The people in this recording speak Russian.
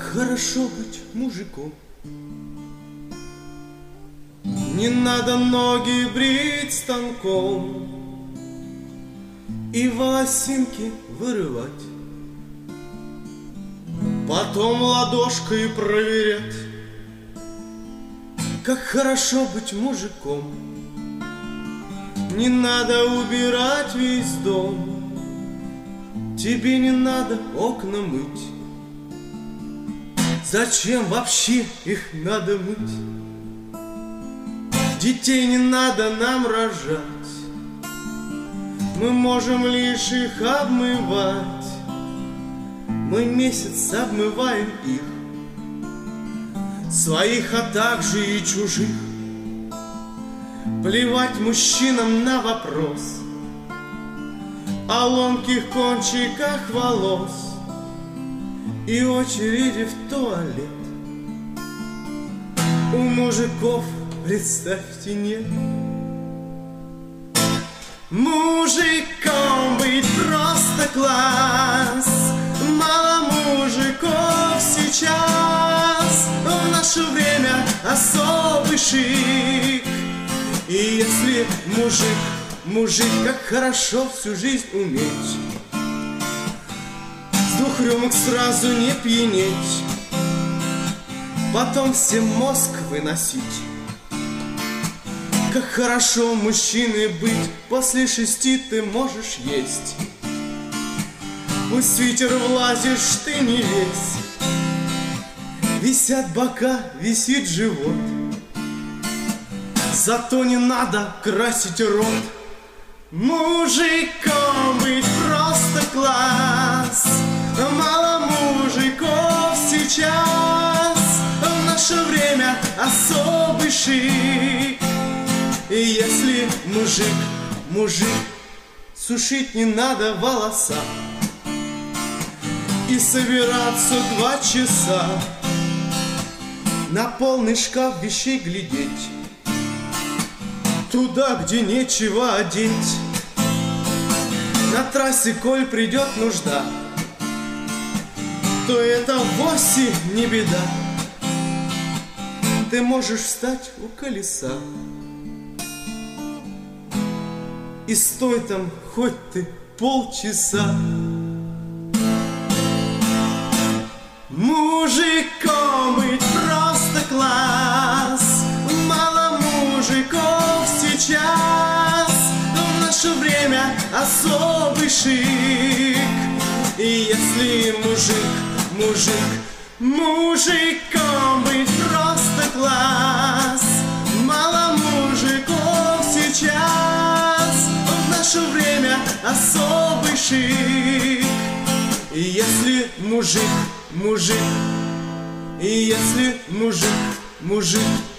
хорошо быть мужиком. Не надо ноги брить станком и волосинки вырывать, потом ладошкой проверять, как хорошо быть мужиком. Не надо убирать весь дом, тебе не надо окна мыть. Зачем вообще их надо мыть? Детей не надо нам рожать, мы можем лишь их обмывать. Мы месяц обмываем их, своих, а также и чужих. Плевать мужчинам на вопрос о ломких кончиках волос и очереди в туалет. У мужиков, представьте, нет. Мужиком быть просто класс, мало мужиков сейчас. В наше время особый шик. И если мужик, как хорошо всю жизнь уметь, с 2 рюмок сразу не пьянеть, потом всем мозг выносить. Как хорошо мужчиной быть, после 6 ты можешь есть. Пусть в свитер влазишь, ты не весь. Висят бока, висит живот, зато не надо красить рот. Мужиком быть просто класс, мало мужиков сейчас. В наше время особый шик. И если мужик, сушить не надо волоса и собираться 2 часа, на полный шкаф вещей глядеть, туда, где нечего одеть. На трассе, коль придет нужда, то это вовсе не беда. Ты можешь встать у колеса и стой там хоть ты полчаса. Мужиком быть просто класс, мало мужиков сейчас. В наше время особый шик. И если мужиком быть просто класс, мало мужиков сейчас. В наше время особый шик. И если мужик, и если мужик